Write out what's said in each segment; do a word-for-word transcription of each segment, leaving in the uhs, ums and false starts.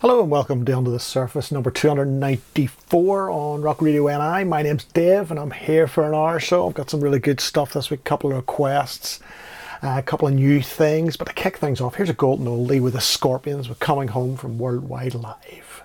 Hello and welcome down to the surface, number two hundred ninety-four on Rock Radio N I. My name's Dave and I'm here for an hour or so. I've got some really good stuff this week, a couple of requests, uh, a couple of new things. But to kick things off, here's a golden oldie with the Scorpions with Coming Home from Worldwide Live.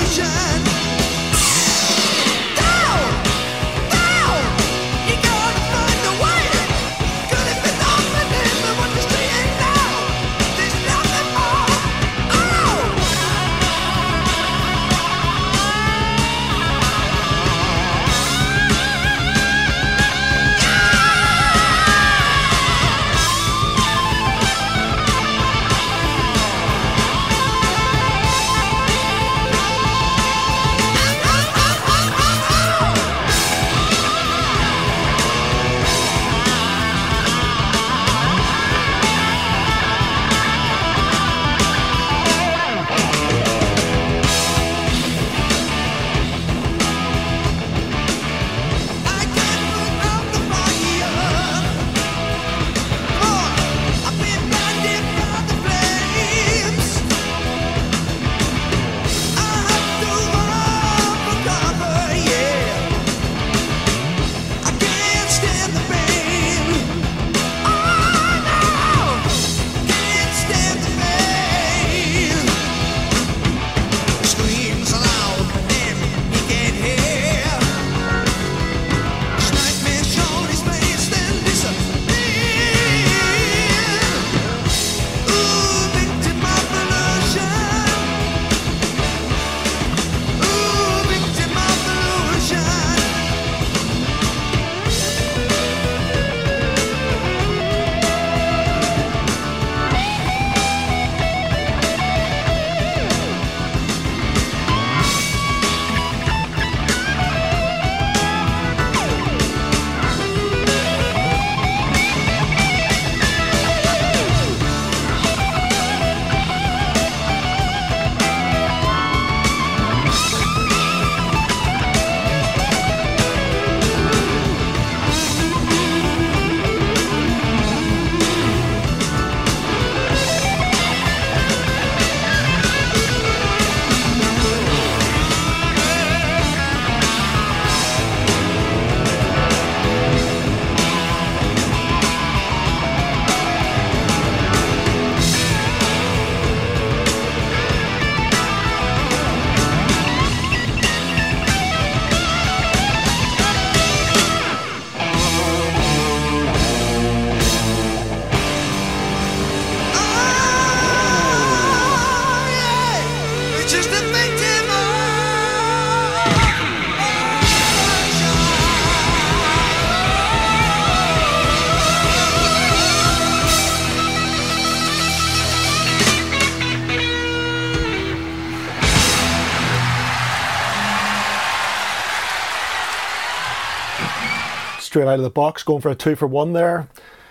straight out of the box, going for a two for one there.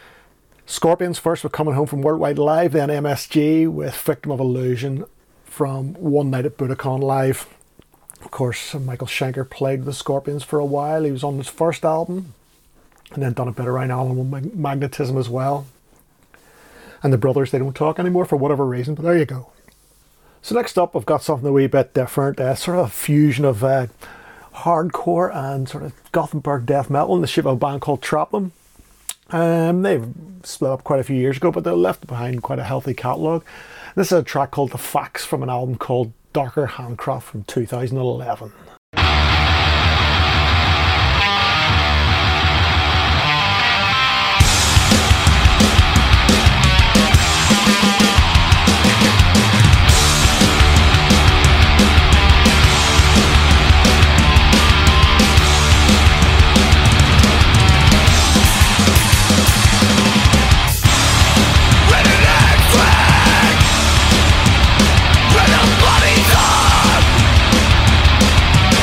Scorpions first with Coming Home from Worldwide Live, then M S G with Victim of Illusion from One Night at Budokan Live. Of course, Michael Schenker played with the Scorpions for a while. He was on his first album and then done a bit around Alan with Magnetism as well. And the brothers, they don't talk anymore for whatever reason, but there you go. So next up, I've got something a wee bit different, uh, sort of a fusion of uh, hardcore and sort of Gothenburg death metal in the shape of a band called Traplin. Um, they've split up quite a few years ago, but they left behind quite a healthy catalogue. This is a track called The Facts from an album called Darker Handcraft from two thousand eleven. Bloody dog!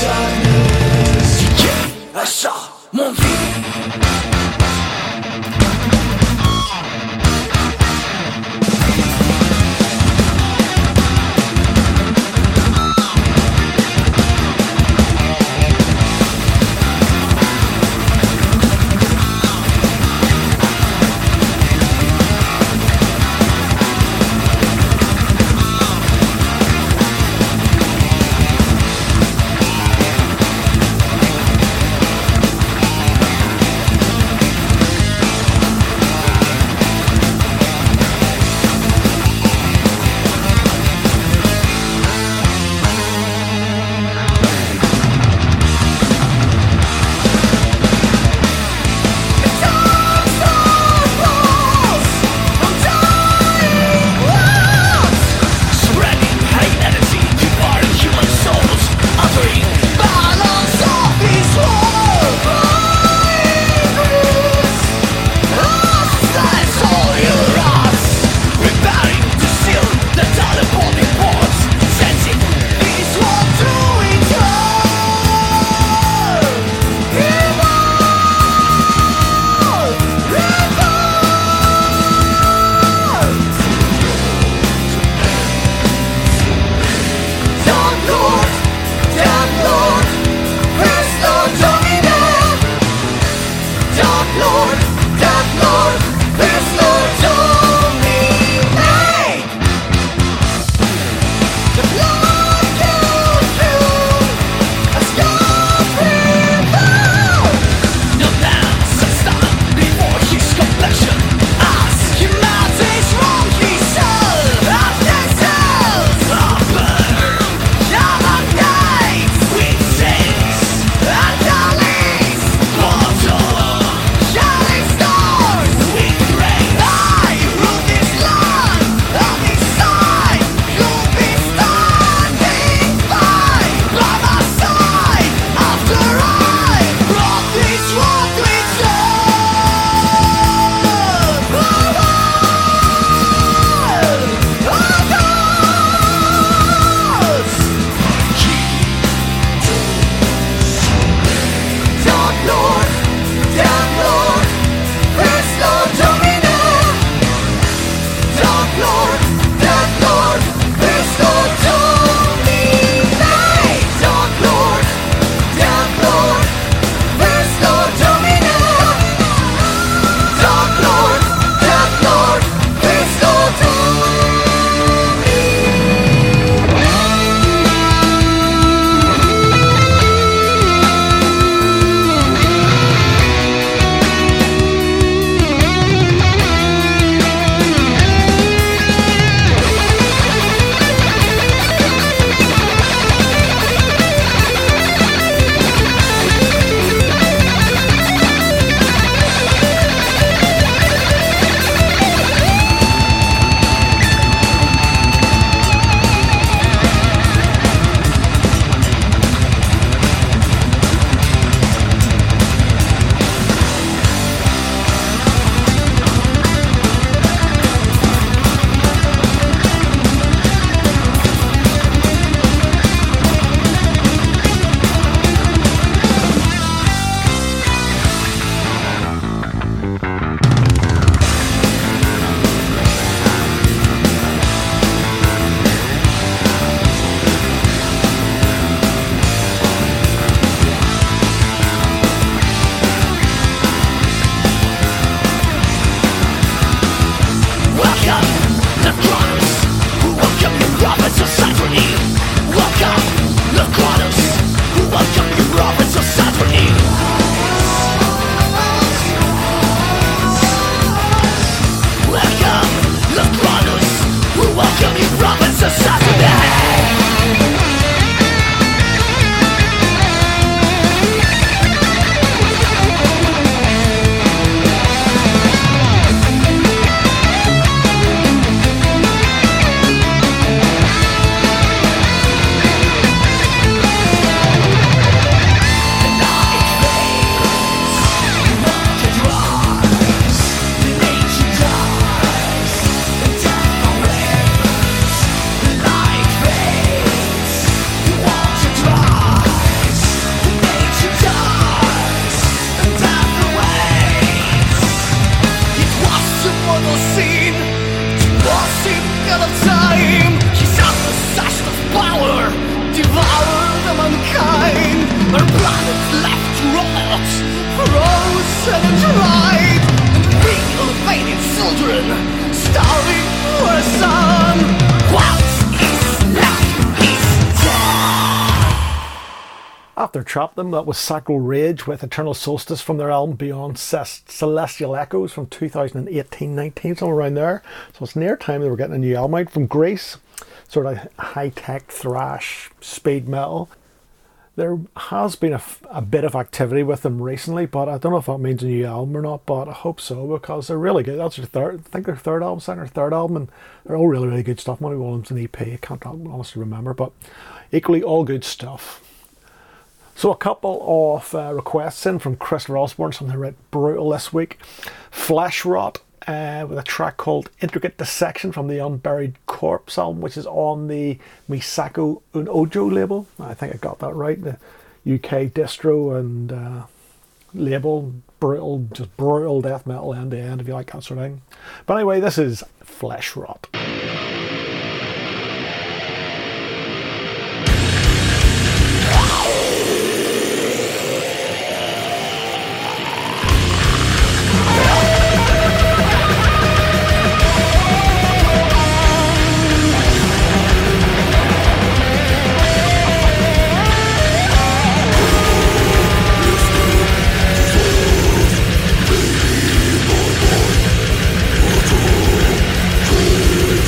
I saw mon vie. After Trap Them, that was Sacral Rage with Eternal Solstice from their album Beyond Celestial Echoes from two thousand eighteen nineteen, somewhere around there. So it's near time they were getting a new album out from Greece. Sort of high-tech thrash, speed metal. There has been a, a bit of activity with them recently, but I don't know if that means a new album or not, but I hope so, because they're really good. That's their third, I think their third album, second or third album, and they're all really, really good stuff. Maybe one of them's an E P, I can't honestly remember, but equally all good stuff. So a couple of uh, requests in from Christopher Osborne, something right brutal this week. Flesh Rot, uh, with a track called Intricate Dissection from the Unburied Corpse album, which is on the Misako Un Ojo label. I think I got that right. The U K distro and uh, label. Brutal, just brutal death metal end to end, if you like that sort of thing. But anyway, this is Flesh Rot. Thank you.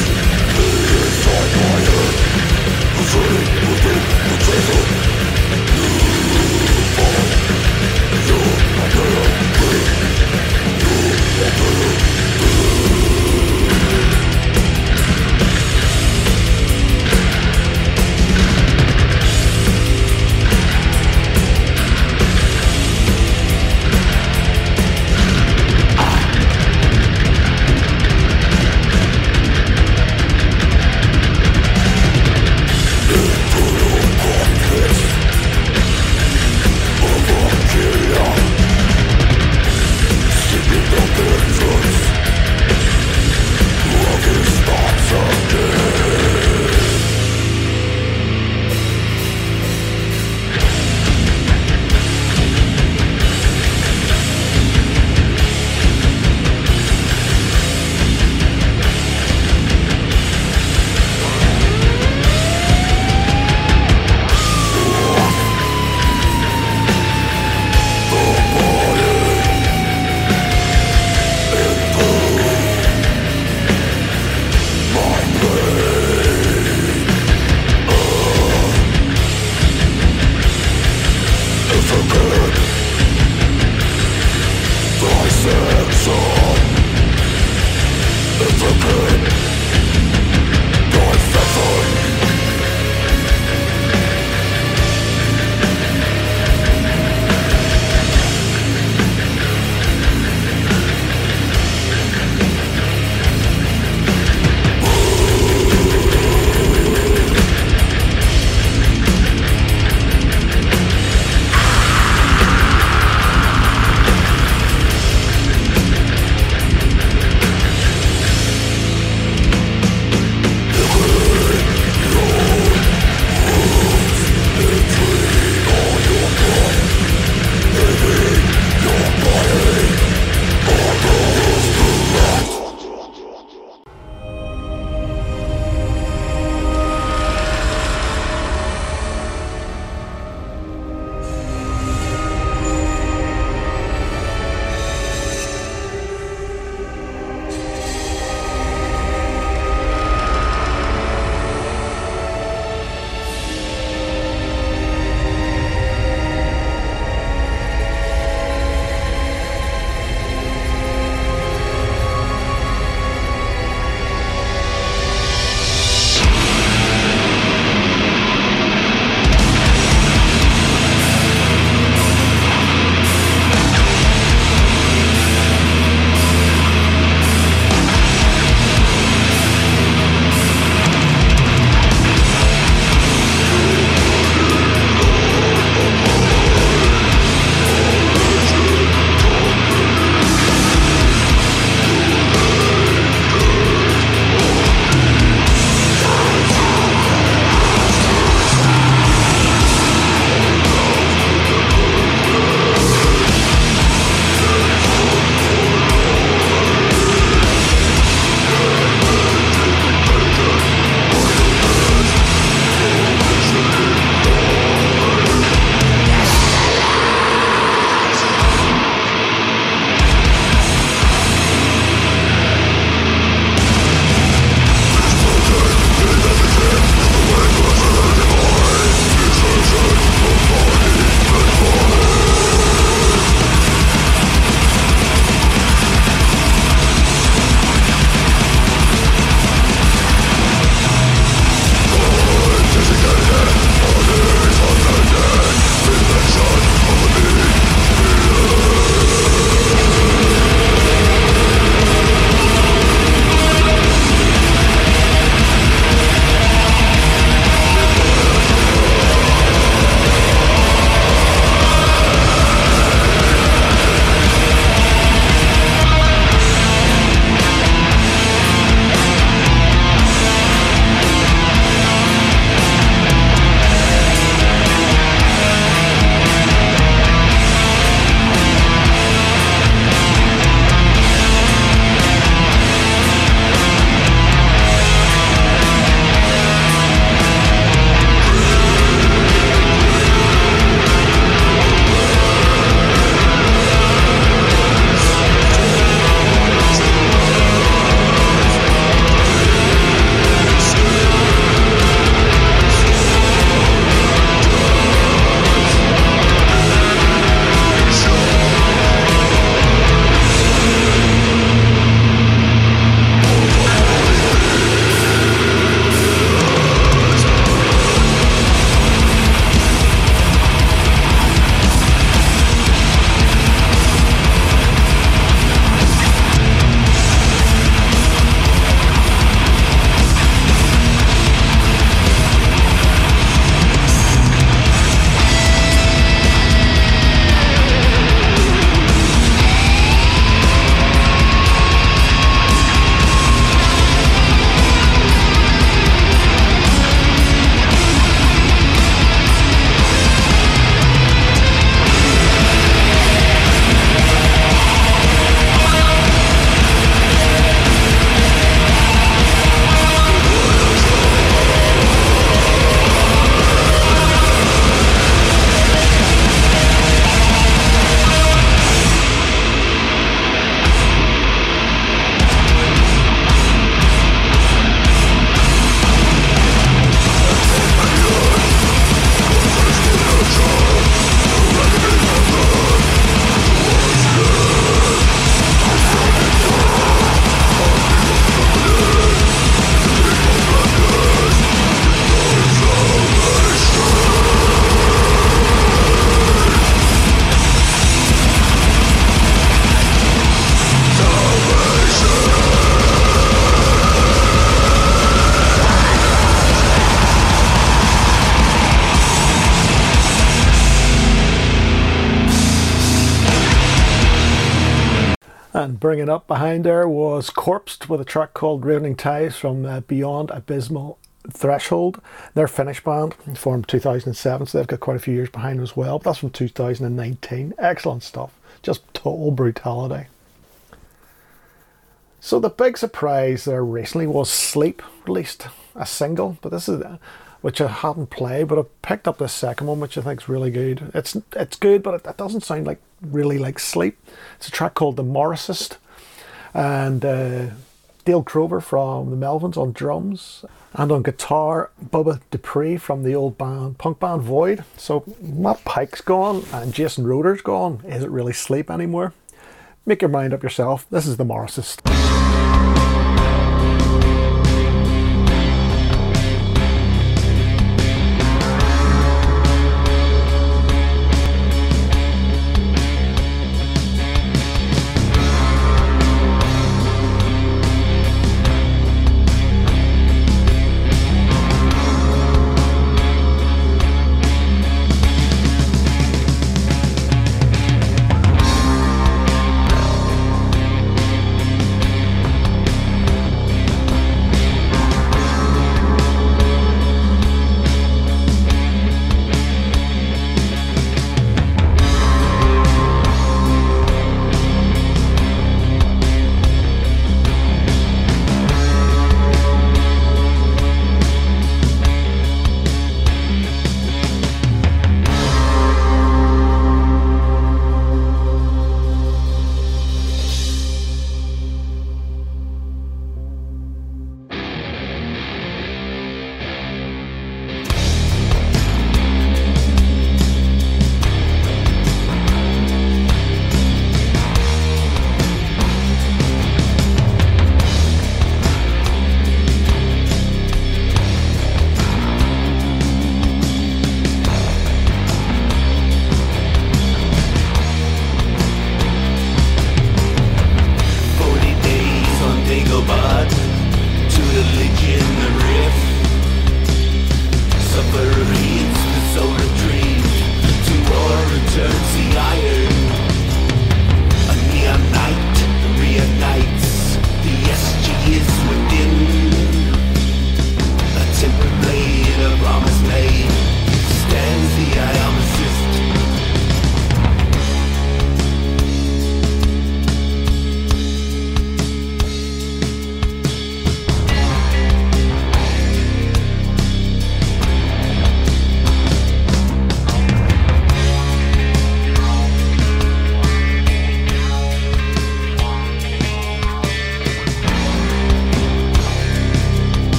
And bringing up behind there was Corpsed with a track called Ravening Ties from uh, Beyond Abysmal Threshold. They're a Finnish band, formed two thousand seven, so they've got quite a few years behind them as well. But that's from two thousand nineteen. Excellent stuff. Just total brutality. So the big surprise there recently was Sleep released a single, but this is which I haven't played, but I picked up this second one, which I think is really good. It's it's good, but it, it doesn't sound like really like Sleep. It's a track called The Morrisist, and uh, Dale Crover from the Melvins on drums, and on guitar Bubba Dupree from the old band punk band Void. So Matt Pike's gone and Jason Roeder's gone. Is it really Sleep anymore? Make your mind up yourself. This is The Morrisist.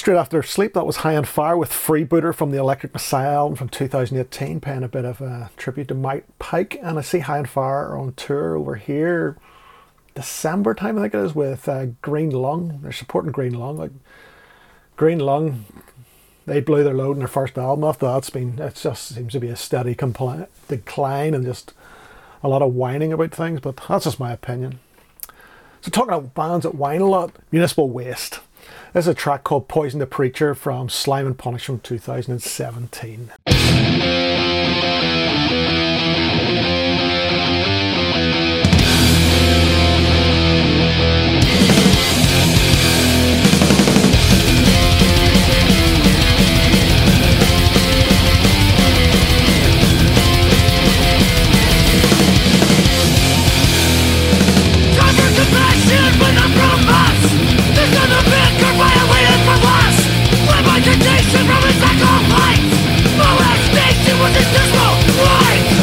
straight after Sleep, that was High on Fire with Freebooter from the Electric Messiah album from two thousand eighteen, paying a bit of a tribute to Mike Pike. And I see High on Fire on tour over here December time, I think it is, with uh, Green Lung. They're supporting Green Lung. Like Green Lung, they blew their load in their first album. After that, it's been, it just seems to be a steady compli- decline and just a lot of whining about things, but that's just my opinion. So talking about bands that whine a lot, Municipal Waste. This is a track called Poison the Preacher from Slime and Punish from two thousand seventeen. From its actual light, no expectation was its dismal light.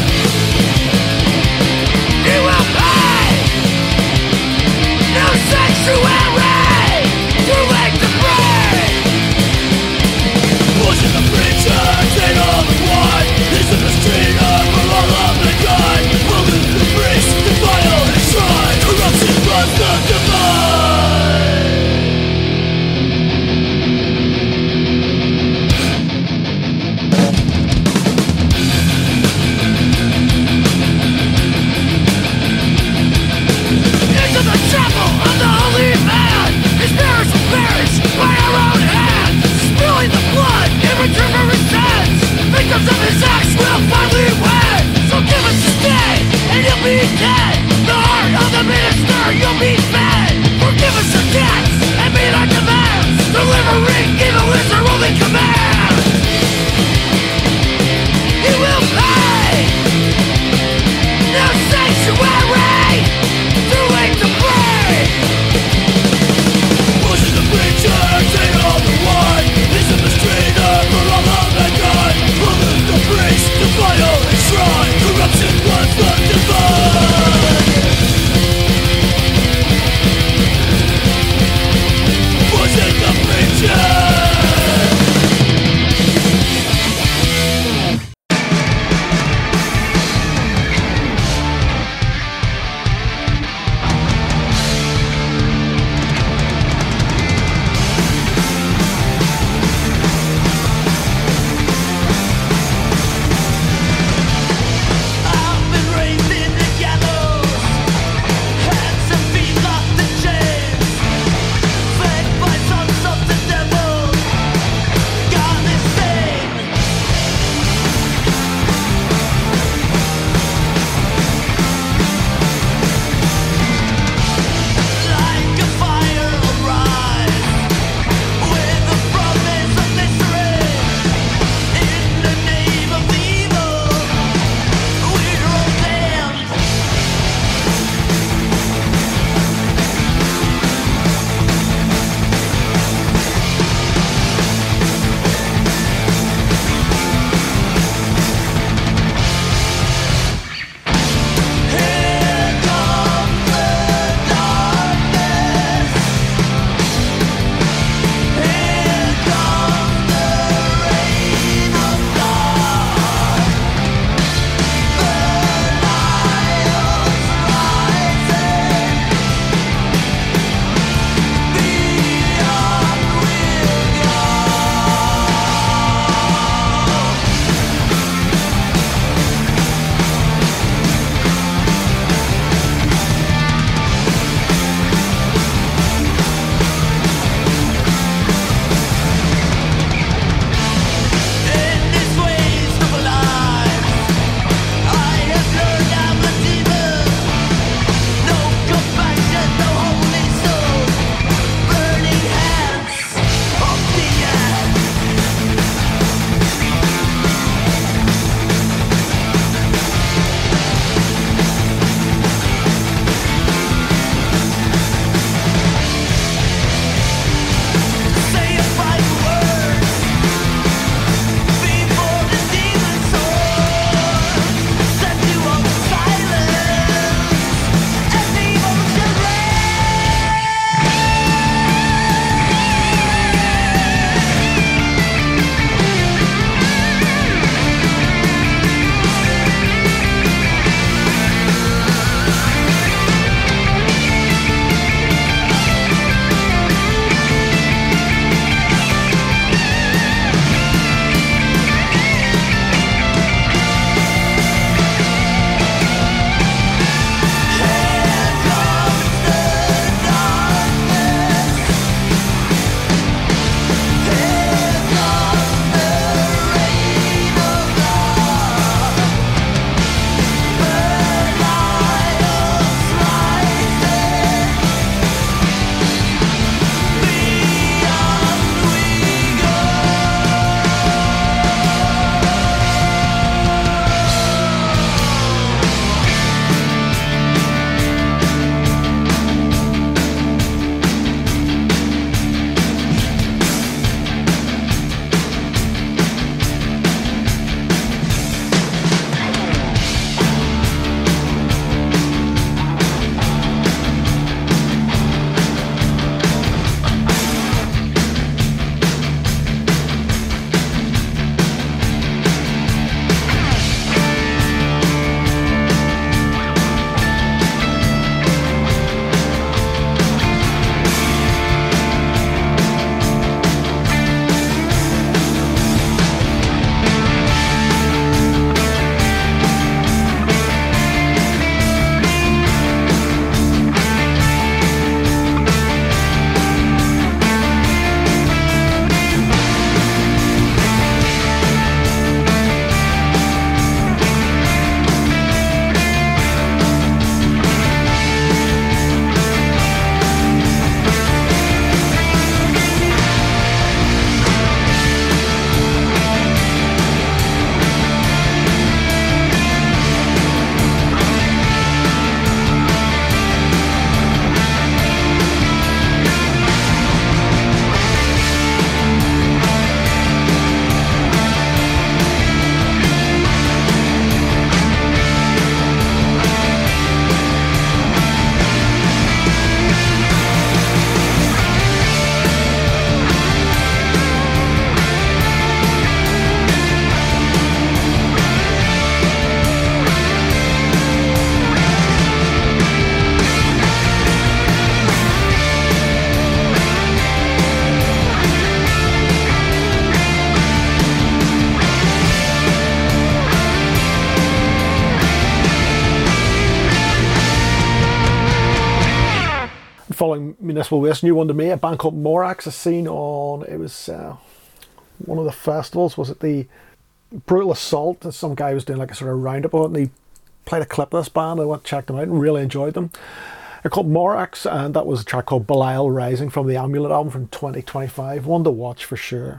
Municipal Waste, new one to me, a band called Morax. I seen on, it was uh, one of the festivals, was it the Brutal Assault? Some guy was doing like a sort of roundup of it, and he played a clip of this band. I went and checked them out and really enjoyed them. They're called Morax, and that was a track called Belial Rising from the Amulet album from twenty twenty-five. One to watch for sure.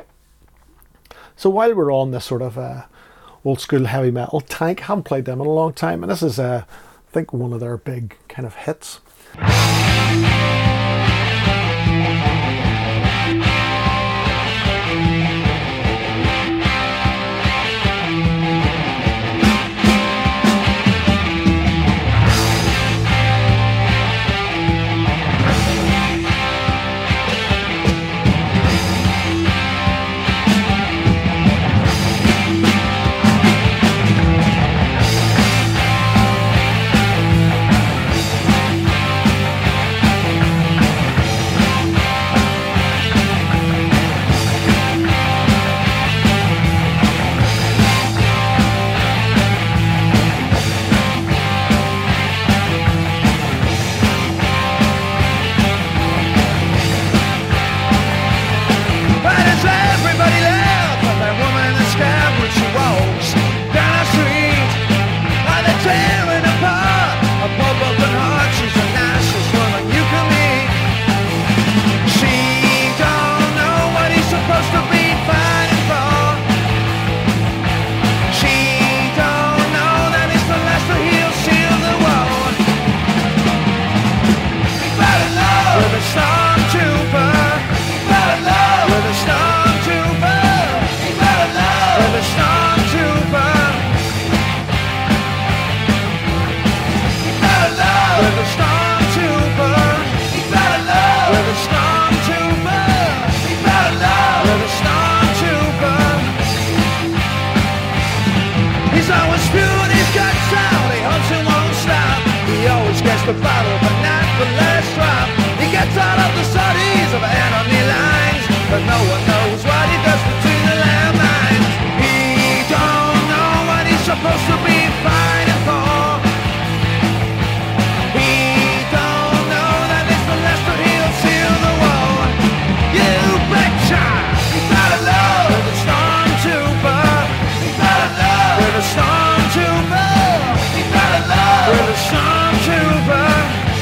So while we're on this sort of uh, old school heavy metal, Tank, haven't played them in a long time, and this is uh, I think one of their big kind of hits. The battle, but not the last drop. He gets out of the studies of enemy lines, but no one knows what he does between the landmines. He don't know what he's supposed to be fighting for. He don't know that it's the last that he'll seal the war. You betcha! He fell in love with a stormtrooper. He fell in love with a stormtrooper. He fell in love with a stormtrooper.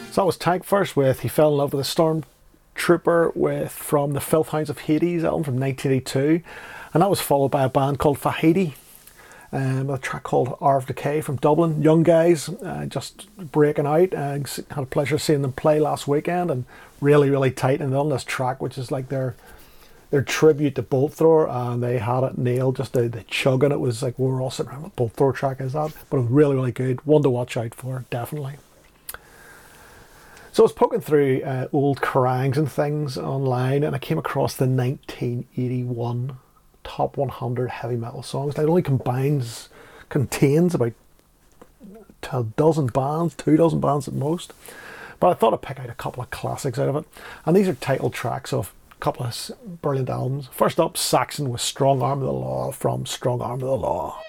So that was Tank first with He Fell in Love with a Stormtrooper with from the Filth Hounds of Hades album from nineteen eighty-two. And that was followed by a band called Fahidi, um, with a track called Hour of Decay from Dublin. Young guys, uh, just breaking out. Uh, had a pleasure seeing them play last weekend, and really, really tight. And on this track, which is like their their tribute to Bolt Thrower, and they had it nailed. Just the, the chugging, it was like we were all sitting around, what Bolt Thrower track is that? But it was really, really good. One to watch out for, definitely. So I was poking through uh, old Kerrangs and things online, and I came across the nineteen eighty-one top one hundred heavy metal songs. It only combines, contains about a dozen bands, two dozen bands at most. But I thought I'd pick out a couple of classics out of it. And these are title tracks of a couple of brilliant albums. First up, Saxon with Strong Arm of the Law from Strong Arm of the Law.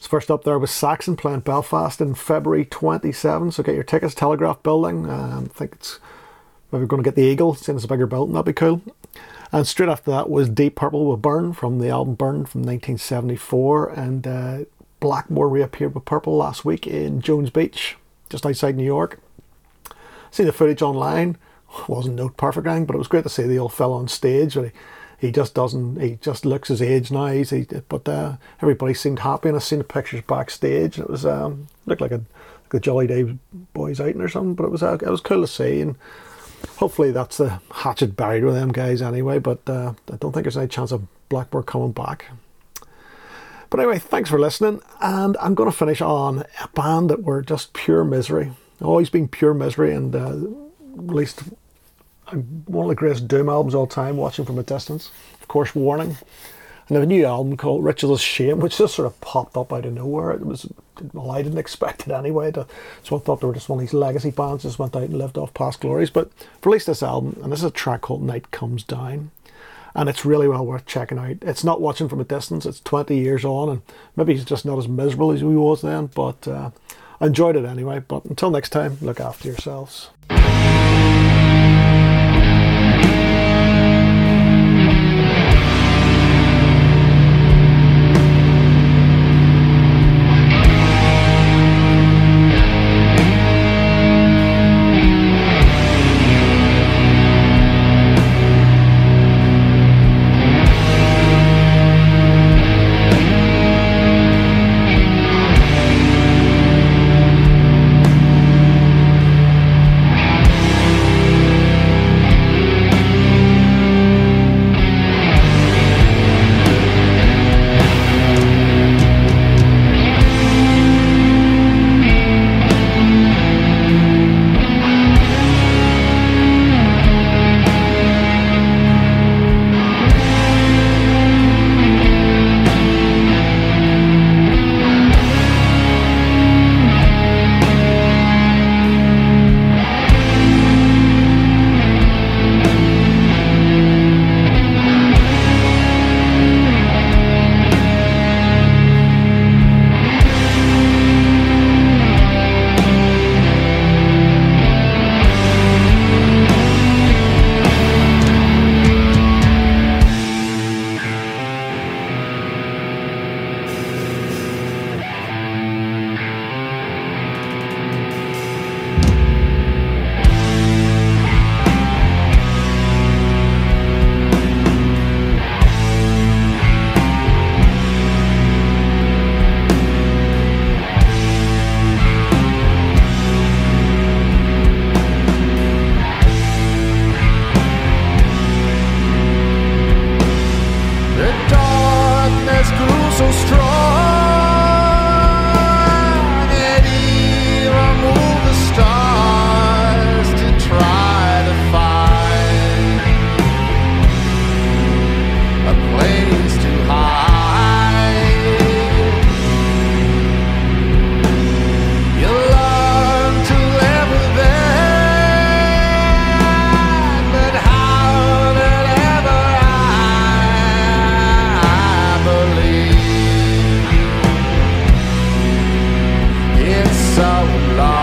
So first up there was Saxon playing Belfast in February twenty-seventh. So get your tickets, Telegraph Building. Um, I think it's maybe going to get the Eagle, since it's a bigger building. That'd be cool. And straight after that was Deep Purple with Burn from the album Burn from nineteen seventy-four. And uh, Blackmore reappeared with Purple last week in Jones Beach, just outside New York. Seen the footage online. Wasn't note perfect, but it was great to see the old fella on stage. But he, he just doesn't. He just looks his age now. He's, he, but uh, everybody seemed happy, and I seen the pictures backstage, and it was um, looked like a, like a Jolly Day boys outing or something. But it was uh, it was cool to see, and hopefully that's the hatchet buried with them guys anyway. But uh, I don't think there's any chance of Blackmore coming back. But anyway, thanks for listening, and I'm going to finish on a band that were just pure misery. Always been pure misery, and uh, released one of the greatest doom albums of all time, Watching from a Distance. Of course, Warning. And they have a new album called Ritual of Shame, which just sort of popped up out of nowhere. It was, well, I didn't expect it anyway. To, so I thought they were just one of these legacy bands that just went out and lived off past glories. But released this album, and this is a track called Night Comes Down. And it's really well worth checking out. It's not Watching from a Distance. It's twenty years on, and maybe he's just not as miserable as he was then, but uh, I enjoyed it anyway. But until next time, look after yourselves. So long.